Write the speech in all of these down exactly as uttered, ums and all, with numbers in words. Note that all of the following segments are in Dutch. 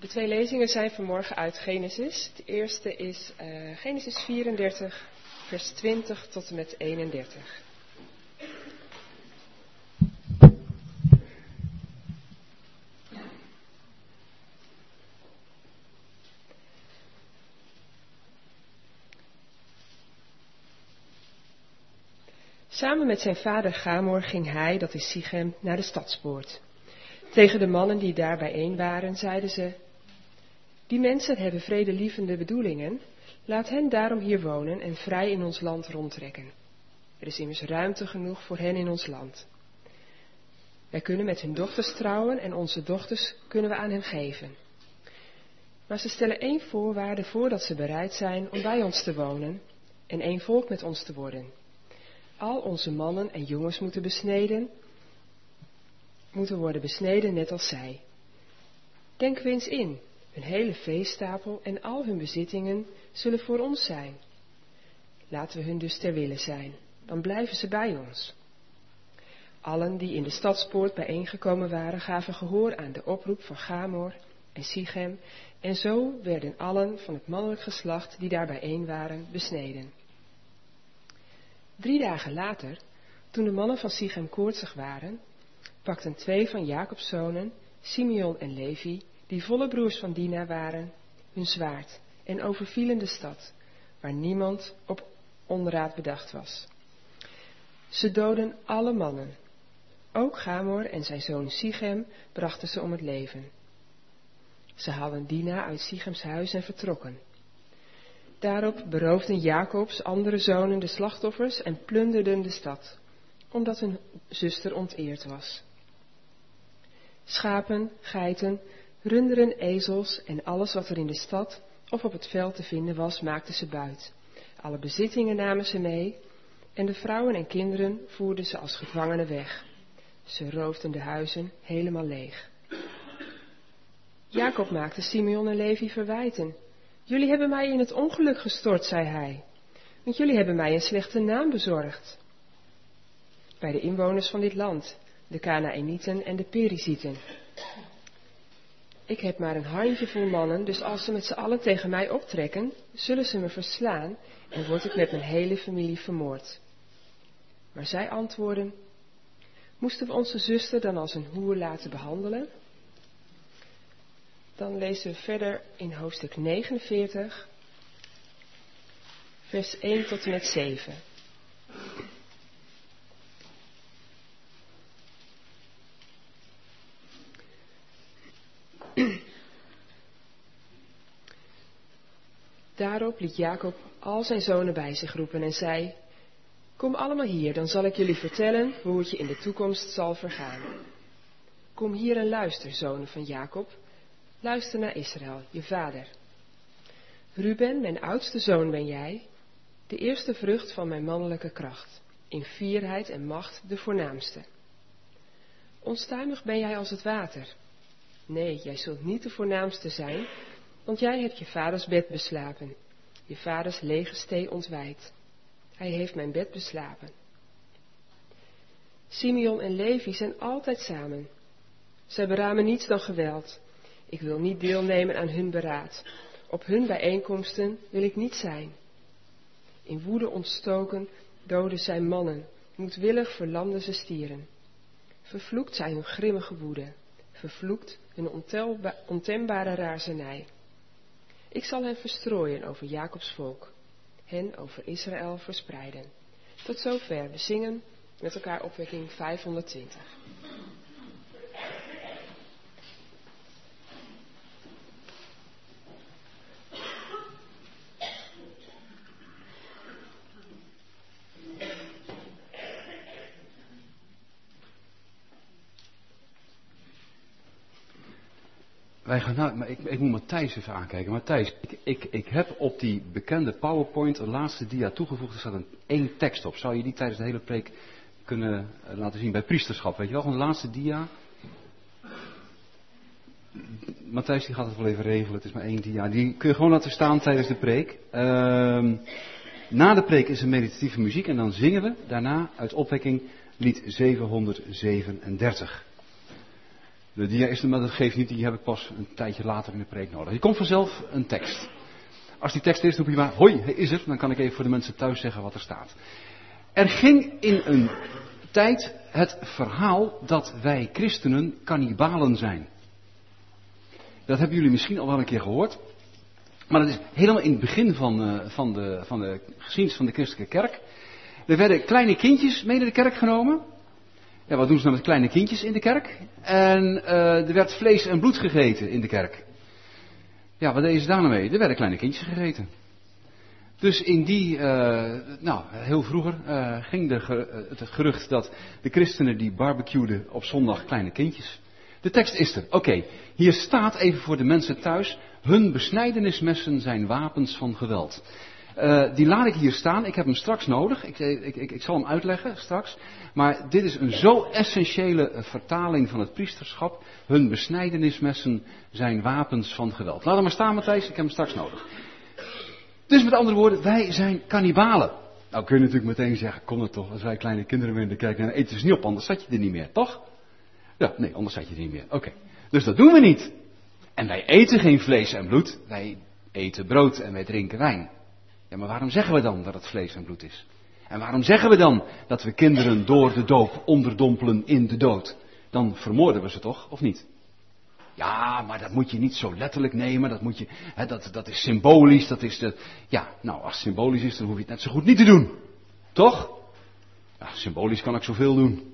De twee lezingen zijn vanmorgen uit Genesis. De eerste is uh, Genesis vierendertig, vers twintig tot en met eenendertig. Samen met zijn vader Gamor ging hij, dat is Sichem, naar de stadspoort. Tegen de mannen die daar bijeen waren, zeiden ze: die mensen hebben vredelievende bedoelingen, laat hen daarom hier wonen en vrij in ons land rondtrekken. Er is immers ruimte genoeg voor hen in ons land. Wij kunnen met hun dochters trouwen en onze dochters kunnen we aan hen geven. Maar ze stellen één voorwaarde voordat ze bereid zijn om bij ons te wonen en één volk met ons te worden. Al onze mannen en jongens moeten besneden, moeten worden besneden net als zij. Denk we eens in, hun hele veestapel en al hun bezittingen zullen voor ons zijn. Laten we hun dus ter wille zijn, dan blijven ze bij ons. Allen die in de stadspoort bijeengekomen waren, gaven gehoor aan de oproep van Gamor en Sichem, en zo werden allen van het mannelijk geslacht die daar bijeen waren, besneden. Drie dagen later, toen de mannen van Sichem koortsig waren, pakten twee van Jacobs zonen, Simeon en Levi, die volle broers van Dina waren, hun zwaard en overvielen de stad, waar niemand op onraad bedacht was. Ze doodden alle mannen. Ook Gamor en zijn zoon Sichem brachten ze om het leven. Ze haalden Dina uit Sichems huis en vertrokken. Daarop beroofden Jacobs andere zonen de slachtoffers en plunderden de stad, omdat hun zuster onteerd was. Schapen, geiten, runderen, ezels en alles wat er in de stad of op het veld te vinden was, maakten ze buit. Alle bezittingen namen ze mee en de vrouwen en kinderen voerden ze als gevangenen weg. Ze roofden de huizen helemaal leeg. Jacob maakte Simeon en Levi verwijten. Jullie hebben mij in het ongeluk gestort, zei hij, want jullie hebben mij een slechte naam bezorgd bij de inwoners van dit land, de Kanaïnieten en de Perizieten. Ik heb maar een handjevol mannen, dus als ze met z'n allen tegen mij optrekken, zullen ze me verslaan en word ik met mijn hele familie vermoord. Maar zij antwoorden: moesten we onze zuster dan als een hoer laten behandelen? Dan lezen we verder in hoofdstuk negenenveertig, vers één tot en met zeven. Daarop liet Jacob al zijn zonen bij zich roepen en zei: kom allemaal hier, dan zal ik jullie vertellen hoe het je in de toekomst zal vergaan. Kom hier en luister, zonen van Jacob. Luister naar Israël, je vader. Ruben, mijn oudste zoon ben jij, de eerste vrucht van mijn mannelijke kracht, in fierheid en macht de voornaamste. Onstuimig ben jij als het water. Nee, jij zult niet de voornaamste zijn, want jij hebt je vaders bed beslapen, je vaders lege stee ontwijd. Hij heeft mijn bed beslapen. Simeon en Levi zijn altijd samen. Zij beramen niets dan geweld. Ik wil niet deelnemen aan hun beraad. Op hun bijeenkomsten wil ik niet zijn. In woede ontstoken doden zij mannen, moedwillig verlamden ze stieren. Vervloekt zij hun grimmige woede, vervloekt hun ontelba- ontembare razernij. Ik zal hen verstrooien over Jacobs volk, hen over Israël verspreiden. Tot zover, we zingen met elkaar opwekking vijfhonderdtwintig. Wij gaan nou, maar ik, ik moet Matthijs even aankijken. Matthijs, ik, ik, ik heb op die bekende PowerPoint een laatste dia toegevoegd. Er staat een één tekst op. Zou je die tijdens de hele preek kunnen uh, laten zien bij priesterschap? Weet je wel, gewoon de laatste dia. Matthijs die gaat het wel even regelen. Het is maar één dia. Die kun je gewoon laten staan tijdens de preek. Uh, na de preek is er meditatieve muziek en dan zingen we daarna uit opwekking lied zevenhonderdzevenendertig. De dia is er, maar dat geeft niet, die heb ik pas een tijdje later in de preek nodig. Je komt vanzelf een tekst. Als die tekst is, roep je maar, hoi, hij is er. Dan kan ik even voor de mensen thuis zeggen wat er staat. Er ging in een tijd het verhaal dat wij christenen kannibalen zijn. Dat hebben jullie misschien al wel een keer gehoord. Maar dat is helemaal in het begin van, uh, van, de, van de geschiedenis van de christelijke kerk. Er werden kleine kindjes mee naar de kerk genomen. Ja, wat doen ze nou met kleine kindjes in de kerk? En uh, er werd vlees en bloed gegeten in de kerk. Ja, wat deden ze daar nou mee? Er werden kleine kindjes gegeten. Dus in die, uh, nou, heel vroeger uh, ging de, uh, het gerucht dat de christenen die barbecueden op zondag kleine kindjes. De tekst is er. Oké, okay. Hier staat even voor de mensen thuis, hun besnijdenismessen zijn wapens van geweld. Uh, die laat ik hier staan, ik heb hem straks nodig, ik, ik, ik, ik zal hem uitleggen straks. Maar dit is een zo essentiële vertaling van het priesterschap. Hun besnijdenismessen zijn wapens van geweld. Laat hem maar staan, Matthijs, ik heb hem straks nodig. Dus met andere woorden, wij zijn kannibalen. Nou kun je natuurlijk meteen zeggen, kom er toch, als wij kleine kinderen weer in de kerk, dan eten ze niet op, anders zat je er niet meer, toch? Ja, nee, anders zat je er niet meer. Oké, okay. Dus dat doen we niet. En wij eten geen vlees en bloed, wij eten brood en wij drinken wijn. Ja, maar waarom zeggen we dan dat het vlees en bloed is? En waarom zeggen we dan dat we kinderen door de doop onderdompelen in de dood? Dan vermoorden we ze toch, of niet? Ja, maar dat moet je niet zo letterlijk nemen, dat moet je, hè, dat, dat is symbolisch, dat is de, ja, nou, als het symbolisch is, dan hoef je het net zo goed niet te doen. Toch? Ja, symbolisch kan ik zoveel doen.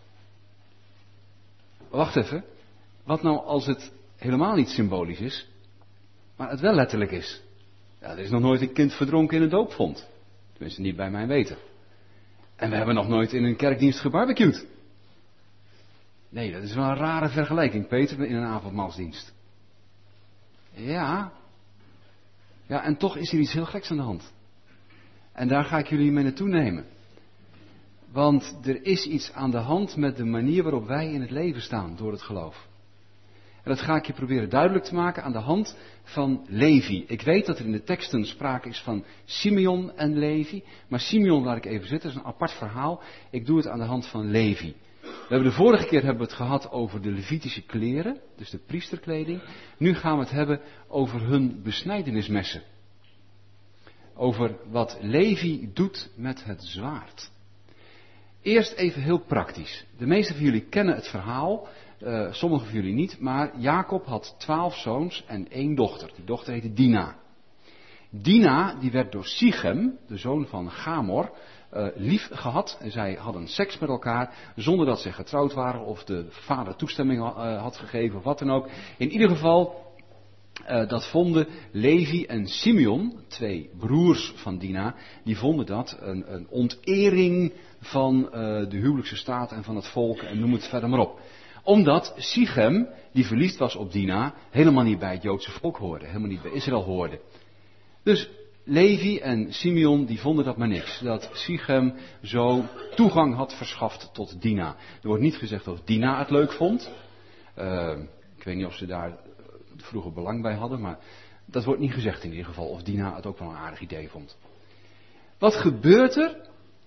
Wacht even, wat nou als het helemaal niet symbolisch is, maar het wel letterlijk is? Ja, er is nog nooit een kind verdronken in een doopvont. Tenminste, niet bij mijn weten. En we hebben nog nooit in een kerkdienst gebarbecued. Nee, dat is wel een rare vergelijking, Peter, in een avondmaalsdienst. Ja. Ja, en toch is er iets heel geks aan de hand. En daar ga ik jullie mee naartoe nemen. Want er is iets aan de hand met de manier waarop wij in het leven staan door het geloof. En dat ga ik je proberen duidelijk te maken aan de hand van Levi. Ik weet dat er in de teksten sprake is van Simeon en Levi. Maar Simeon laat ik even zitten, dat is een apart verhaal. Ik doe het aan de hand van Levi. We hebben de vorige keer hebben we het gehad over de Levitische kleren, dus de priesterkleding. Nu gaan we het hebben over hun besnijdenismessen. Over wat Levi doet met het zwaard. Eerst even heel praktisch. De meeste van jullie kennen het verhaal, uh, sommigen van jullie niet, maar Jacob had twaalf zoons en één dochter. Die dochter heette Dina. Dina, die werd door Sichem, de zoon van Gamor, uh, lief gehad. En zij hadden seks met elkaar, zonder dat ze getrouwd waren of de vader toestemming uh, had gegeven of wat dan ook. In ieder geval, uh, dat vonden Levi en Simeon, twee broers van Dina, die vonden dat een, een ontering van uh, de huwelijkse staat en van het volk en noem het verder maar op. Omdat Sichem, die verliefd was op Dina, helemaal niet bij het Joodse volk hoorde, helemaal niet bij Israël hoorde. Dus Levi en Simeon die vonden dat maar niks, dat Sichem zo toegang had verschaft tot Dina. Er wordt niet gezegd of Dina het leuk vond. Uh, ik weet niet of ze daar vroeger belang bij hadden, maar dat wordt niet gezegd in ieder geval, of Dina het ook wel een aardig idee vond. Wat gebeurt er?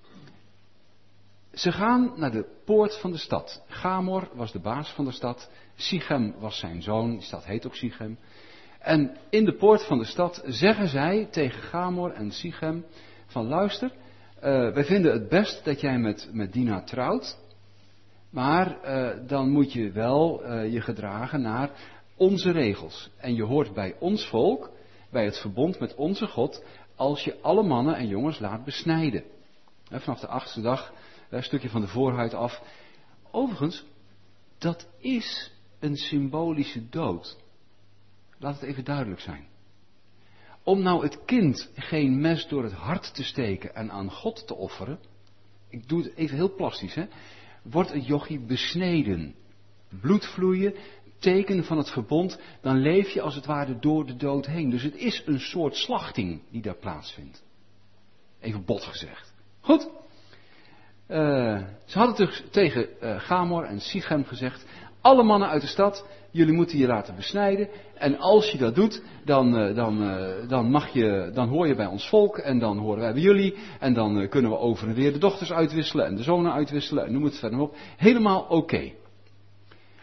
Ze gaan naar de poort van de stad. Gamor was de baas van de stad. Sichem was zijn zoon. Die stad heet ook Sichem. En in de poort van de stad zeggen zij tegen Gamor en Sichem van luister, uh, wij vinden het best dat jij met, met Dina trouwt. Maar uh, dan moet je wel uh, je gedragen naar onze regels. En je hoort bij ons volk, bij het verbond met onze God, als je alle mannen en jongens laat besnijden. Uh, vanaf de achtste dag. Een stukje van de voorhuid af. Overigens, dat is een symbolische dood. Laat het even duidelijk zijn. Om nou het kind geen mes door het hart te steken en aan God te offeren. Ik doe het even heel plastisch, hè. Wordt het jochie besneden. Bloed vloeien, teken van het verbond. Dan leef je als het ware door de dood heen. Dus het is een soort slachting die daar plaatsvindt. Even bot gezegd. Goed. Uh, ze hadden dus tegen uh, Gamor en Sichem gezegd, alle mannen uit de stad, jullie moeten je laten besnijden. En als je dat doet, dan, uh, dan, uh, dan, mag je, dan hoor je bij ons volk en dan horen wij bij jullie. En dan uh, kunnen we over en weer de dochters uitwisselen en de zonen uitwisselen en noem het verder op. Helemaal oké. Okay.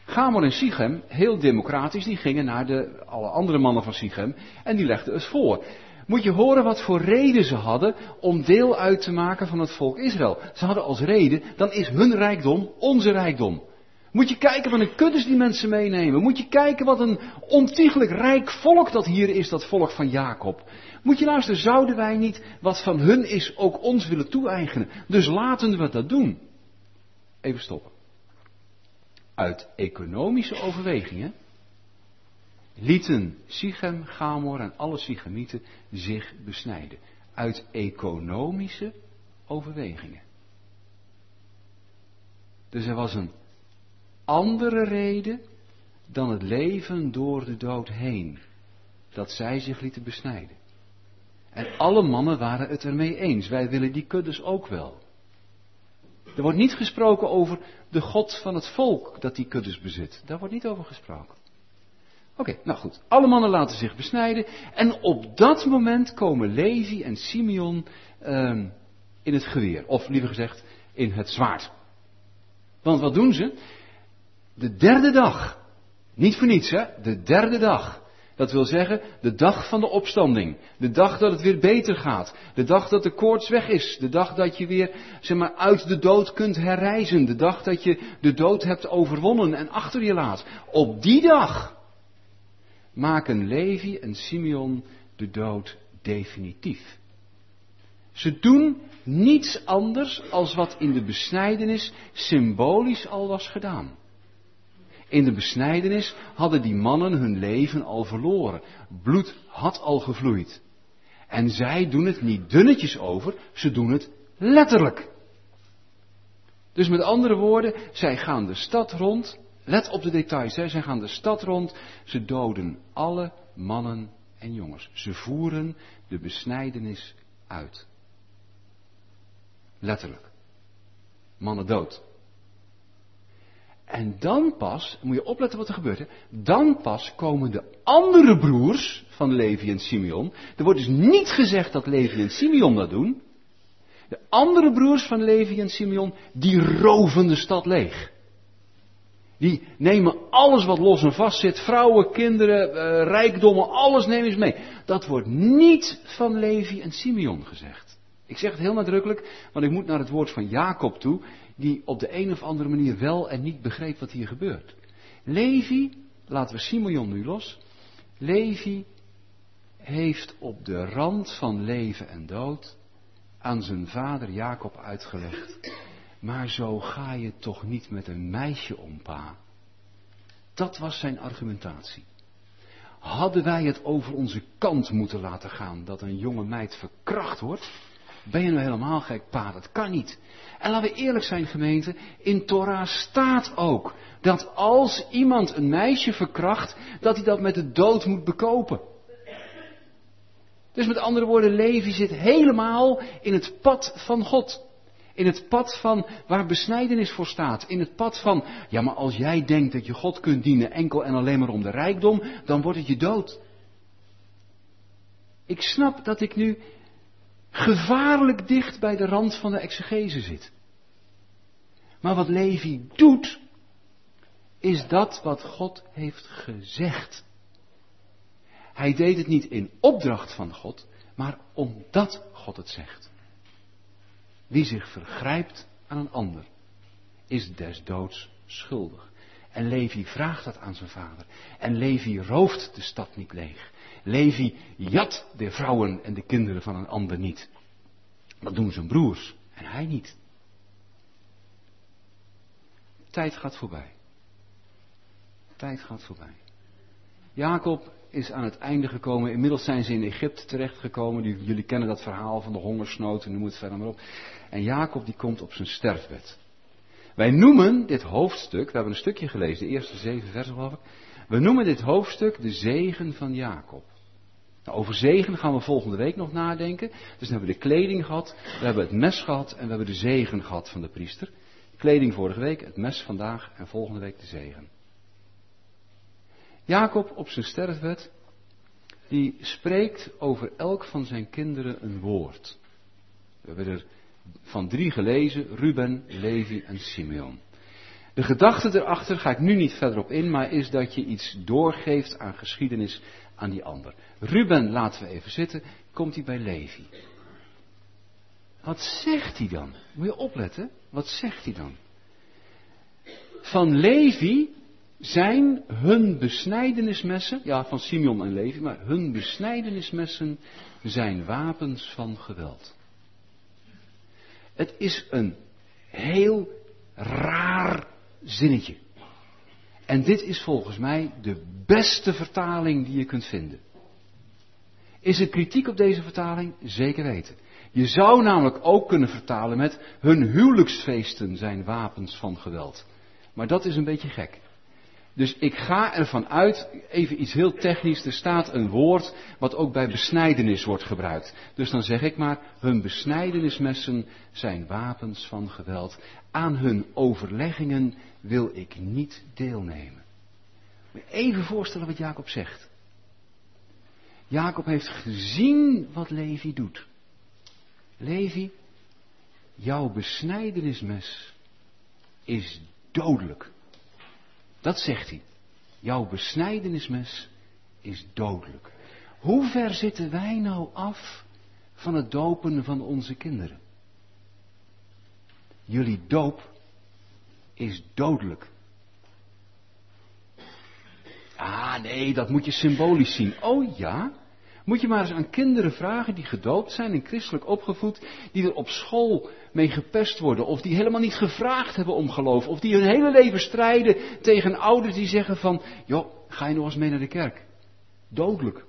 Gamor en Sichem, heel democratisch, die gingen naar de, alle andere mannen van Sichem en die legden het voor. Moet je horen wat voor reden ze hadden om deel uit te maken van het volk Israël. Ze hadden als reden, dan is hun rijkdom onze rijkdom. Moet je kijken wat een kuddes die mensen meenemen. Moet je kijken wat een ontiegelijk rijk volk dat hier is, dat volk van Jacob. Moet je luisteren, zouden wij niet wat van hun is ook ons willen toe-eigenen? Dus laten we dat doen. Even stoppen. Uit economische overwegingen lieten Sichem, Gamor en alle Sichemieten zich besnijden. Uit economische overwegingen. Dus er was een andere reden dan het leven door de dood heen, dat zij zich lieten besnijden. En alle mannen waren het ermee eens. Wij willen die kuddes ook wel. Er wordt niet gesproken over de God van het volk dat die kuddes bezit. Daar wordt niet over gesproken. Oké, okay, nou goed. Alle mannen laten zich besnijden. En op dat moment komen Levi en Simeon um, in het geweer. Of liever gezegd, in het zwaard. Want wat doen ze? De derde dag. Niet voor niets, hè? De derde dag. Dat wil zeggen, de dag van de opstanding. De dag dat het weer beter gaat. De dag dat de koorts weg is. De dag dat je weer, zeg maar, uit de dood kunt herrijzen. De dag dat je de dood hebt overwonnen en achter je laat. Op die dag maken Levi en Simeon de dood definitief. Ze doen niets anders als wat in de besnijdenis symbolisch al was gedaan. In de besnijdenis hadden die mannen hun leven al verloren. Bloed had al gevloeid. En zij doen het niet dunnetjes over, ze doen het letterlijk. Dus met andere woorden, zij gaan de stad rond. Let op de details, hè. Zij gaan de stad rond. Ze doden alle mannen en jongens. Ze voeren de besnijdenis uit. Letterlijk. Mannen dood. En dan pas, moet je opletten wat er gebeurt, hè? Dan pas komen de andere broers van Levi en Simeon. Er wordt dus niet gezegd dat Levi en Simeon dat doen. De andere broers van Levi en Simeon, die roven de stad leeg. Die nemen alles wat los en vast zit, vrouwen, kinderen, uh, rijkdommen, alles nemen ze mee. Dat wordt niet van Levi en Simeon gezegd. Ik zeg het heel nadrukkelijk, want ik moet naar het woord van Jacob toe, die op de een of andere manier wel en niet begreep wat hier gebeurt. Levi, laten we Simeon nu los, Levi heeft op de rand van leven en dood aan zijn vader Jacob uitgelegd. Maar zo ga je toch niet met een meisje om, pa. Dat was zijn argumentatie. Hadden wij het over onze kant moeten laten gaan dat een jonge meid verkracht wordt? Ben je nou helemaal gek, pa? Dat kan niet. En laten we eerlijk zijn, gemeente, in Torah staat ook dat als iemand een meisje verkracht, dat hij dat met de dood moet bekopen. Dus met andere woorden, Levi zit helemaal in het pad van God. In het pad van waar besnijdenis voor staat. In het pad van, ja maar als jij denkt dat je God kunt dienen enkel en alleen maar om de rijkdom, dan wordt het je dood. Ik snap dat ik nu gevaarlijk dicht bij de rand van de exegese zit. Maar wat Levi doet, is dat wat God heeft gezegd. Hij deed het niet in opdracht van God, maar omdat God het zegt. Wie zich vergrijpt aan een ander, is des doods schuldig. En Levi vraagt dat aan zijn vader. En Levi rooft de stad niet leeg. Levi jat de vrouwen en de kinderen van een ander niet. Dat doen zijn broers en hij niet. Tijd gaat voorbij. Tijd gaat voorbij. Jacob is aan het einde gekomen. Inmiddels zijn ze in Egypte terechtgekomen. Jullie kennen dat verhaal van de hongersnood en noem het verder maar op. En Jacob die komt op zijn sterfbed. Wij noemen dit hoofdstuk, we hebben een stukje gelezen, de eerste zeven versen geloof ik. We noemen dit hoofdstuk de zegen van Jacob. Nou, over zegen gaan we volgende week nog nadenken. Dus dan hebben we de kleding gehad, we hebben het mes gehad en we hebben de zegen gehad van de priester. Kleding vorige week, het mes vandaag en volgende week de zegen. Jacob op zijn sterfbed, die spreekt over elk van zijn kinderen een woord. We hebben er van drie gelezen, Ruben, Levi en Simeon. De gedachte erachter, ga ik nu niet verder op in, maar is dat je iets doorgeeft aan geschiedenis aan die ander. Ruben laten we even zitten, komt hij bij Levi. Wat zegt hij dan? Moet je opletten, wat zegt hij dan? Van Levi zijn hun besnijdenismessen, ja van Simeon en Levi, maar hun besnijdenismessen zijn wapens van geweld. Het is een heel raar zinnetje. En dit is volgens mij de beste vertaling die je kunt vinden. Is er kritiek op deze vertaling? Zeker weten. Je zou namelijk ook kunnen vertalen met hun huwelijksfeesten zijn wapens van geweld. Maar dat is een beetje gek. Dus ik ga ervan uit, even iets heel technisch, er staat een woord wat ook bij besnijdenis wordt gebruikt. Dus dan zeg ik maar, hun besnijdenismessen zijn wapens van geweld. Aan hun overleggingen wil ik niet deelnemen. Moet je even voorstellen wat Jacob zegt. Jacob heeft gezien wat Levi doet. Levi, jouw besnijdenismes is dodelijk. Dat zegt hij. Jouw besnijdenismes is dodelijk. Hoe ver zitten wij nou af van het dopen van onze kinderen? Jullie doop is dodelijk. Ah nee, dat moet je symbolisch zien. Oh ja? Moet je maar eens aan kinderen vragen die gedoopt zijn en christelijk opgevoed, die er op school mee gepest worden, of die helemaal niet gevraagd hebben om geloof, of die hun hele leven strijden tegen ouders die zeggen van, joh, ga je nog eens mee naar de kerk? Dodelijk.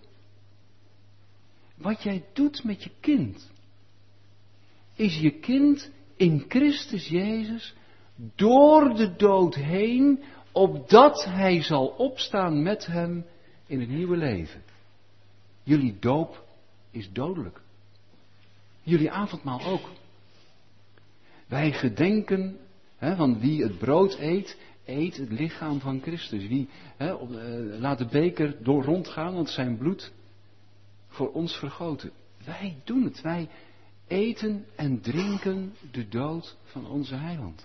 Wat jij doet met je kind, is je kind in Christus Jezus door de dood heen, opdat hij zal opstaan met hem in het nieuwe leven. Jullie doop is dodelijk. Jullie avondmaal ook. Wij gedenken, hè, van wie het brood eet, eet het lichaam van Christus. Wie hè, op, uh, laat de beker door rondgaan, want zijn bloed voor ons vergoten. Wij doen het. Wij eten en drinken de dood van onze heiland.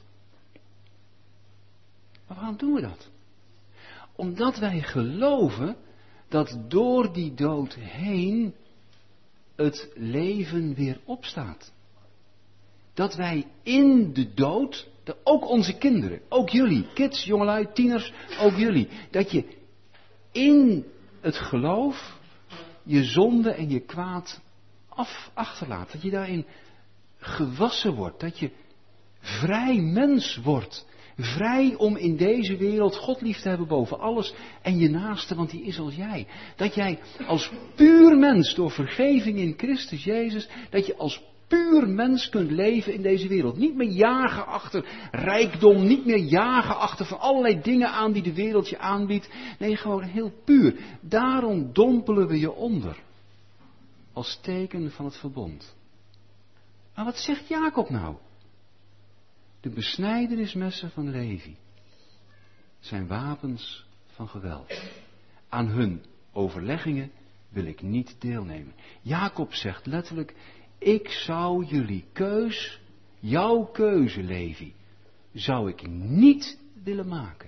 Maar waarom doen we dat? Omdat wij geloven dat door die dood heen het leven weer opstaat. Dat wij in de dood, ook onze kinderen, ook jullie, kids, jongelui, tieners, ook jullie, dat je in het geloof je zonde en je kwaad af, achterlaat. Dat je daarin gewassen wordt, dat je vrij mens wordt. Vrij om in deze wereld God lief te hebben boven alles en je naaste, want die is als jij. Dat jij als puur mens door vergeving in Christus Jezus, dat je als puur mens kunt leven in deze wereld. Niet meer jagen achter rijkdom, niet meer jagen achter van allerlei dingen aan die de wereld je aanbiedt. Nee, gewoon heel puur. Daarom dompelen we je onder. Als teken van het verbond. Maar wat zegt Jacob nou? De besnijdenismessen van Levi zijn wapens van geweld. Aan hun overleggingen wil ik niet deelnemen. Jacob zegt letterlijk, ik zou jullie keus, jouw keuze Levi, zou ik niet willen maken.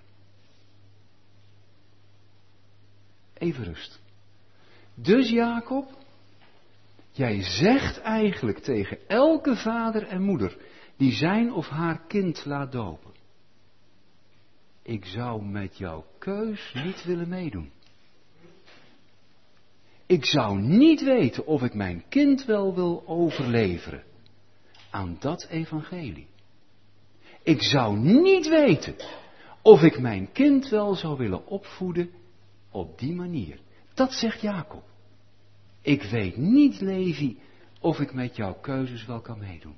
Even rust. Dus Jacob, jij zegt eigenlijk tegen elke vader en moeder die zijn of haar kind laat dopen. Ik zou met jouw keus niet willen meedoen. Ik zou niet weten of ik mijn kind wel wil overleveren aan dat evangelie. Ik zou niet weten of ik mijn kind wel zou willen opvoeden op die manier. Dat zegt Jacob. Ik weet niet, Levi, of ik met jouw keuzes wel kan meedoen.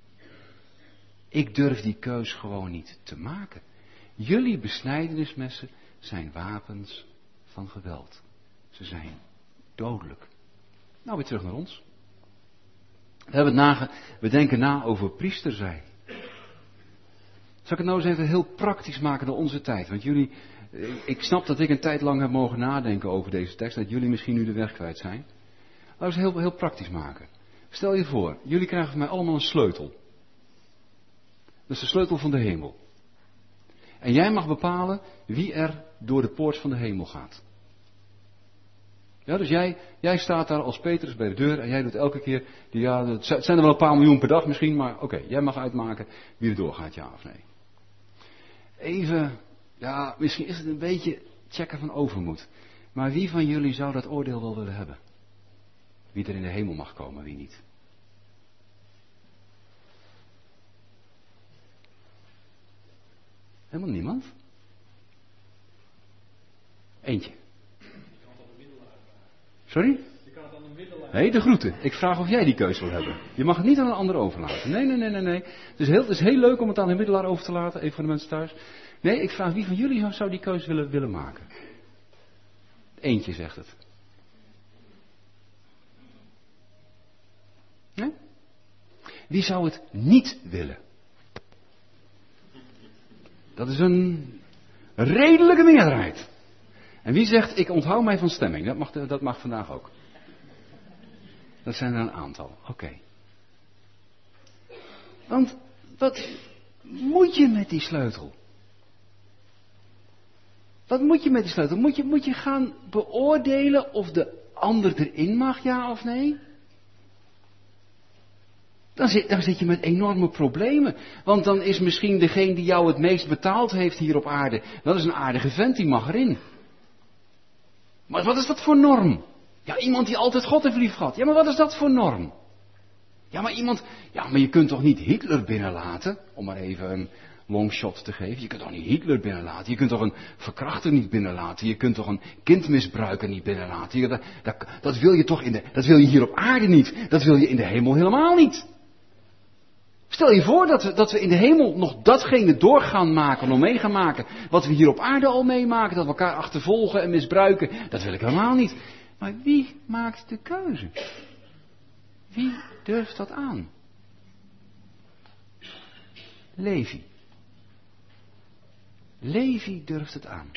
Ik durf die keus gewoon niet te maken. Jullie besnijdenismessen zijn wapens van geweld. Ze zijn dodelijk. Nou, weer terug naar ons. We, hebben het nage, we denken na over priester zijn. Zal ik het nou eens even heel praktisch maken naar onze tijd? Want jullie, ik snap dat ik een tijd lang heb mogen nadenken over deze tekst, dat jullie misschien nu de weg kwijt zijn. Laten we het heel, heel praktisch maken. Stel je voor, jullie krijgen van mij allemaal een sleutel. Dat is de sleutel van de hemel. En jij mag bepalen wie er door de poort van de hemel gaat. Ja, dus jij, jij staat daar als Petrus bij de deur en jij doet elke keer, die, ja, het zijn er wel een paar miljoen per dag misschien, maar oké, okay, jij mag uitmaken wie er doorgaat, ja of nee. Even, ja, misschien is het een beetje checken van overmoed. Maar wie van jullie zou dat oordeel wel willen hebben? Wie er in de hemel mag komen, wie niet? Helemaal niemand? Eentje. Sorry? Je kan het aan een middelaar. Nee, de groeten. Ik vraag of jij die keuze wil hebben. Je mag het niet aan een ander overlaten. Nee, nee, nee, nee, nee. Het is heel, het is heel leuk om het aan een middelaar over te laten, even voor de mensen thuis. Nee, ik vraag wie van jullie zou die keuze willen, willen maken? Eentje zegt het. Nee? Wie zou het niet willen? Dat is een redelijke meerderheid. En wie zegt, ik onthoud mij van stemming? Dat mag, dat mag vandaag ook. Dat zijn er een aantal. Oké. Okay. Want, wat moet je met die sleutel? Wat moet je met die sleutel? Moet je, moet je gaan beoordelen of de ander erin mag, ja of nee? Dan zit, dan zit je met enorme problemen. Want dan is misschien degene die jou het meest betaald heeft hier op aarde, dat is een aardige vent, die mag erin. Maar wat is dat voor norm? Ja, iemand die altijd God heeft lief gehad. Ja, maar wat is dat voor norm? Ja, maar iemand... Ja, maar je kunt toch niet Hitler binnenlaten? Om maar even een longshot te geven. Je kunt toch niet Hitler binnenlaten? Je kunt toch een verkrachter niet binnenlaten? Je kunt toch een kindmisbruiker niet binnenlaten? Je, dat, dat, dat wil je toch in de... Dat wil je hier op aarde niet. Dat wil je in de hemel helemaal niet. Stel je voor dat we, dat we in de hemel nog datgene door gaan maken, nog mee gaan maken, wat we hier op aarde al meemaken, dat we elkaar achtervolgen en misbruiken. Dat wil ik helemaal niet. Maar wie maakt de keuze? Wie durft dat aan? Levi. Levi durft het aan.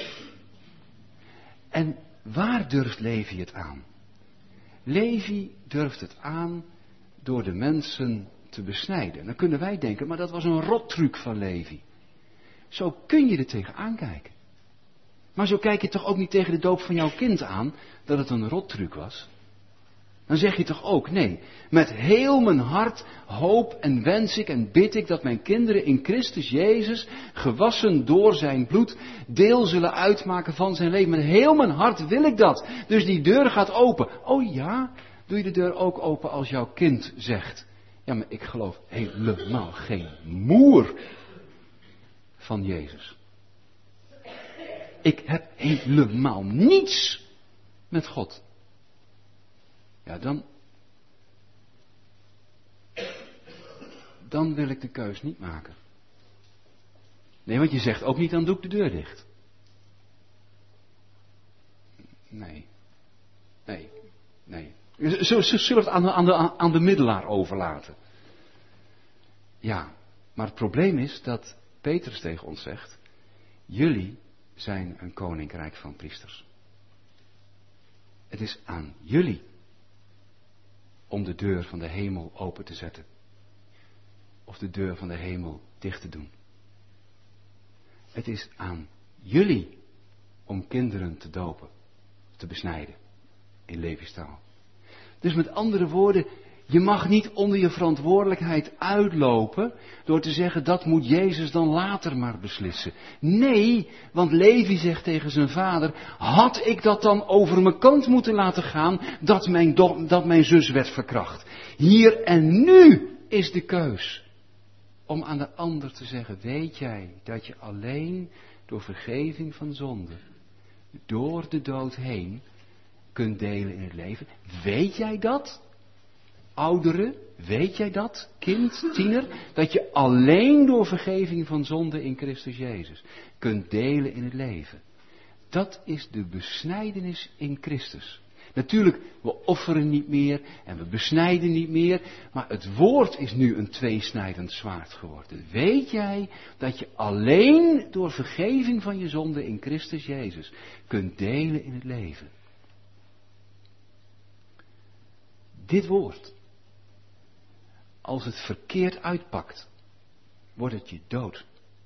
En waar durft Levi het aan? Levi durft het aan door de mensen te besnijden. Dan kunnen wij denken, maar dat was een rottruc van Levi. Zo kun je er tegen aankijken. Maar zo kijk je toch ook niet tegen de doop van jouw kind aan, dat het een rottruc was? Dan zeg je toch ook, nee, met heel mijn hart hoop en wens ik en bid ik dat mijn kinderen in Christus Jezus, gewassen door zijn bloed, deel zullen uitmaken van zijn leven. Met heel mijn hart wil ik dat. Dus die deur gaat open. Oh ja, doe je de deur ook open als jouw kind zegt, ja, maar ik geloof helemaal geen moer van Jezus. Ik heb helemaal niets met God. Ja, dan... Dan wil ik de keus niet maken. Nee, want je zegt ook niet, dan doe ik de deur dicht. Nee. Nee. Nee. Zullen we het aan de, aan, de, aan de middelaar overlaten? Ja, maar het probleem is dat Petrus tegen ons zegt, jullie zijn een koninkrijk van priesters. Het is aan jullie om de deur van de hemel open te zetten. Of de deur van de hemel dicht te doen. Het is aan jullie om kinderen te dopen, te besnijden, in Levistaal. Dus met andere woorden, je mag niet onder je verantwoordelijkheid uitlopen door te zeggen, dat moet Jezus dan later maar beslissen. Nee, want Levi zegt tegen zijn vader, had ik dat dan over mijn kant moeten laten gaan, dat mijn, do- dat mijn zus werd verkracht. Hier en nu is de keus om aan de ander te zeggen, weet jij dat je alleen door vergeving van zonde, door de dood heen, kunt delen in het leven? Weet jij dat? Ouderen, weet jij dat? Kind, tiener, dat je alleen door vergeving van zonde in Christus Jezus kunt delen in het leven. Dat is de besnijdenis in Christus. Natuurlijk, we offeren niet meer en we besnijden niet meer, maar het woord is nu een tweesnijdend zwaard geworden. Weet jij dat je alleen door vergeving van je zonde in Christus Jezus kunt delen in het leven? Dit woord, als het verkeerd uitpakt, wordt het je dood.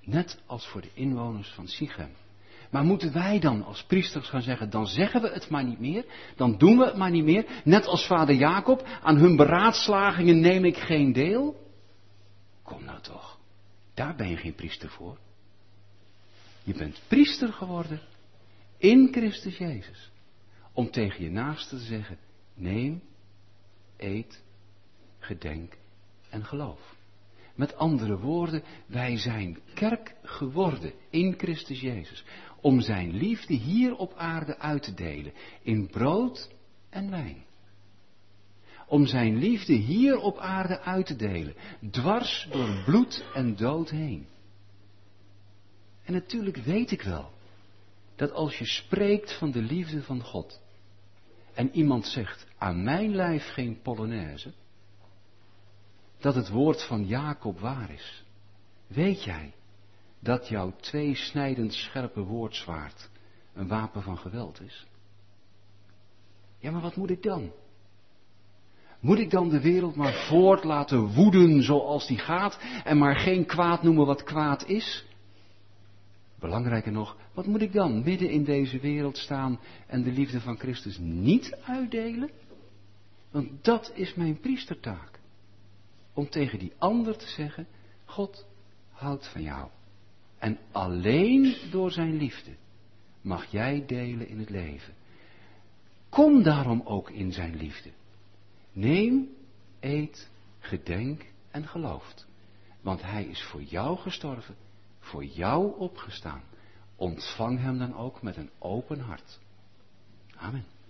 Net als voor de inwoners van Sichem. Maar moeten wij dan als priesters gaan zeggen, dan zeggen we het maar niet meer, dan doen we het maar niet meer, net als vader Jacob, aan hun beraadslagingen neem ik geen deel? Kom nou toch, daar ben je geen priester voor. Je bent priester geworden in Christus Jezus, om tegen je naaste te zeggen, neem, eet, gedenk en geloof. Met andere woorden, wij zijn kerk geworden in Christus Jezus, om zijn liefde hier op aarde uit te delen, in brood en wijn. Om zijn liefde hier op aarde uit te delen, dwars door bloed en dood heen. En natuurlijk weet ik wel, dat als je spreekt van de liefde van God, en iemand zegt, aan mijn lijf geen Polonaise, dat het woord van Jacob waar is. Weet jij dat jouw tweesnijdend scherpe woordzwaard een wapen van geweld is? Ja, maar wat moet ik dan? Moet ik dan de wereld maar voort laten woeden zoals die gaat en maar geen kwaad noemen wat kwaad is? Belangrijker nog, wat moet ik dan midden in deze wereld staan en de liefde van Christus niet uitdelen? Want dat is mijn priestertaak. Om tegen die ander te zeggen, God houdt van jou. En alleen door zijn liefde mag jij delen in het leven. Kom daarom ook in zijn liefde. Neem, eet, gedenk en gelooft. Want hij is voor jou gestorven, voor jou opgestaan. Ontvang hem dan ook met een open hart. Amen.